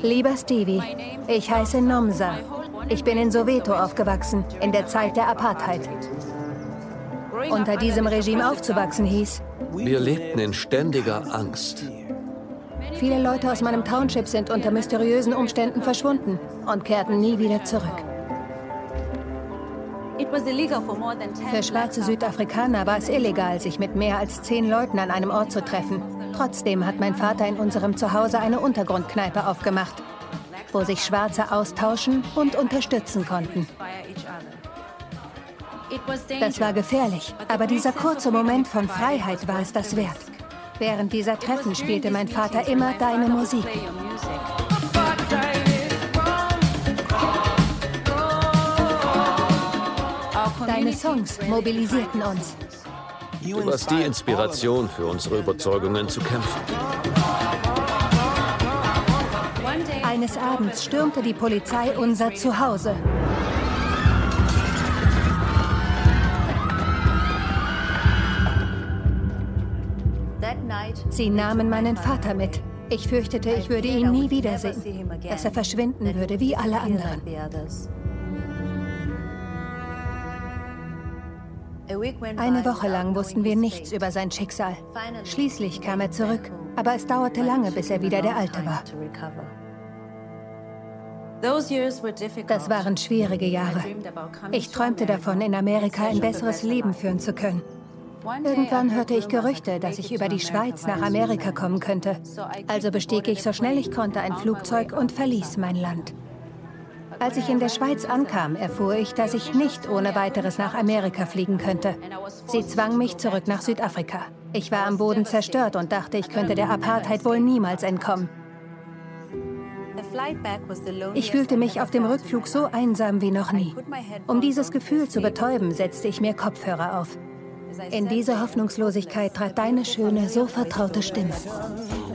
Lieber Stevie, ich heiße Nomsa. Ich bin in Soweto aufgewachsen, in der Zeit der Apartheid. Unter diesem Regime aufzuwachsen hieß: Wir lebten in ständiger Angst. Viele Leute aus meinem Township sind unter mysteriösen Umständen verschwunden und kehrten nie wieder zurück. Für schwarze Südafrikaner war es illegal, sich mit mehr als 10 Leuten an einem Ort zu treffen. Trotzdem hat mein Vater in unserem Zuhause eine Untergrundkneipe aufgemacht, wo sich Schwarze austauschen und unterstützen konnten. Das war gefährlich, aber dieser kurze Moment von Freiheit war es das wert. Während dieser Treffen spielte mein Vater immer deine Musik. Deine Songs mobilisierten uns. Du warst die Inspiration für unsere Überzeugungen zu kämpfen. Eines Abends stürmte die Polizei unser Zuhause. Sie nahmen meinen Vater mit. Ich fürchtete, ich würde ihn nie wiedersehen, dass er verschwinden würde wie alle anderen. Eine Woche lang wussten wir nichts über sein Schicksal. Schließlich kam er zurück, aber es dauerte lange, bis er wieder der Alte war. Das waren schwierige Jahre. Ich träumte davon, in Amerika ein besseres Leben führen zu können. Irgendwann hörte ich Gerüchte, dass ich über die Schweiz nach Amerika kommen könnte. Also bestieg ich so schnell ich konnte ein Flugzeug und verließ mein Land. Als ich in der Schweiz ankam, erfuhr ich, dass ich nicht ohne weiteres nach Amerika fliegen könnte. Sie zwang mich zurück nach Südafrika. Ich war am Boden zerstört und dachte, ich könnte der Apartheid wohl niemals entkommen. Ich fühlte mich auf dem Rückflug so einsam wie noch nie. Um dieses Gefühl zu betäuben, setzte ich mir Kopfhörer auf. In diese Hoffnungslosigkeit trat deine schöne, so vertraute Stimme.